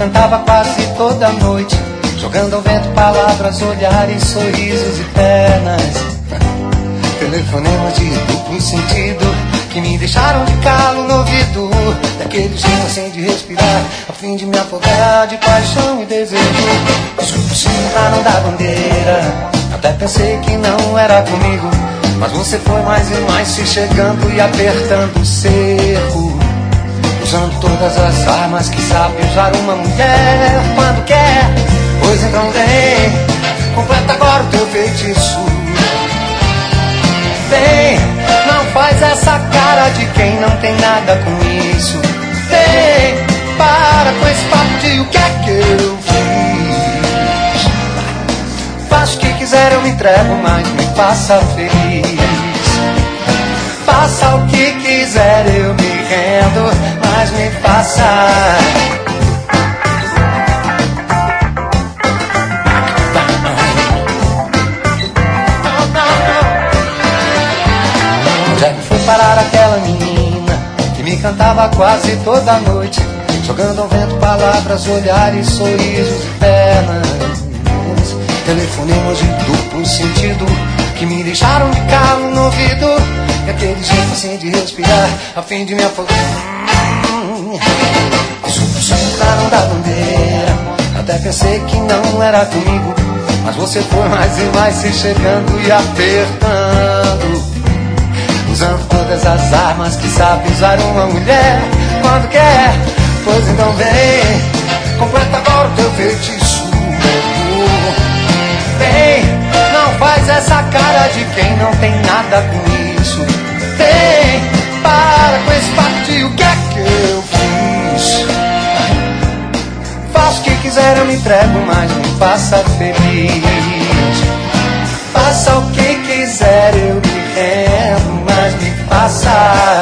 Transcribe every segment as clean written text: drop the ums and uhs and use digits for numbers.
cantava quase toda noite, jogando ao vento palavras, olhares, sorrisos e pernas. Telefonemas de duplo sentido que me deixaram de calo no ouvido, daquele jeito assim de respirar, a fim de me afogar de paixão e desejo. Discussão pra não dar bandeira, até pensei que não era comigo, mas você foi mais e mais se chegando e apertando o cerco, usando todas as armas que sabe usar uma mulher quando quer. Pois então vem, completa agora o teu feitiço. Vem, não faz essa cara de quem não tem nada com isso. Vem, para com esse papo de o que é que eu fiz. Faça o que quiser, eu me entrego, mas me faça feliz. Faça o que quiser, eu me rendo, mas me faça. Parar aquela menina que me cantava quase toda noite, jogando ao vento palavras, olhares, sorrisos e pernas. Telefonemas de duplo sentido que me deixaram de calo no ouvido, e aquele jeito assim de respirar, a fim de me afogar. Discussão pra não dar bandeira, até pensei que não era comigo, mas você foi mais e mais se chegando e apertando, usando todas as armas que sabe usar uma mulher quando quer. Pois então vem, completa agora o teu feitiço. Vem, não faz essa cara de quem não tem nada com isso. Vem, para com esse papo de o que é que eu fiz. Faça o que quiser, eu me entrego, mas me faça feliz. Faça o que quiser, eu me rendo, mas me faça.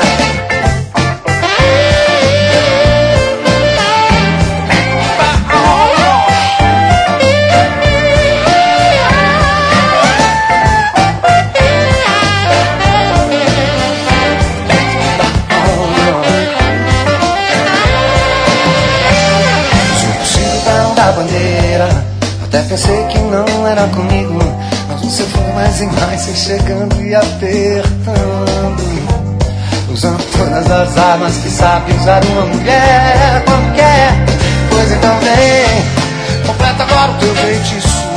Da bandeira, até pensei que não era comigo, mas você foi mais e mais se chegando e apertando, usando todas as armas que sabe usar uma mulher quando quer. Pois então vem, completa agora o teu feitiço.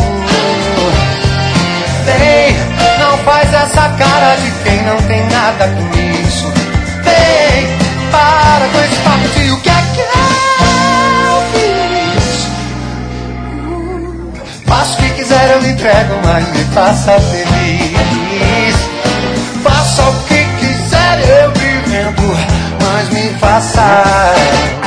Vem, não faz essa cara de quem não tem nada com isso. Vem, para com esse papo de o que é que eu fiz. Faça o que quiser, eu me entrego, mas me faça feliz. Faça o que quiser, eu me rendo, mas me faça.